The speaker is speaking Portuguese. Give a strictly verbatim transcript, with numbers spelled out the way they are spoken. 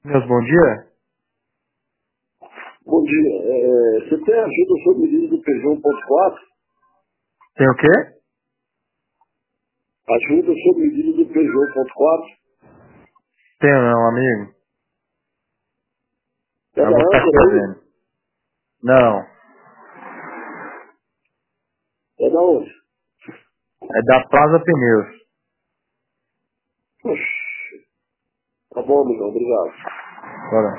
Meus bom dia? Bom dia. É, você tem ajuda sobre medida do Peugeot um ponto quatro? Tem o quê? Ajuda sobre medida do Peugeot um ponto quatro? Tem não, amigo. É Eu da vou estar Ânsia mesmo? devendo. Não. É da onde? É da Plaza Pneus. Oxi. Tá bom, amigão. Obrigado. Bora.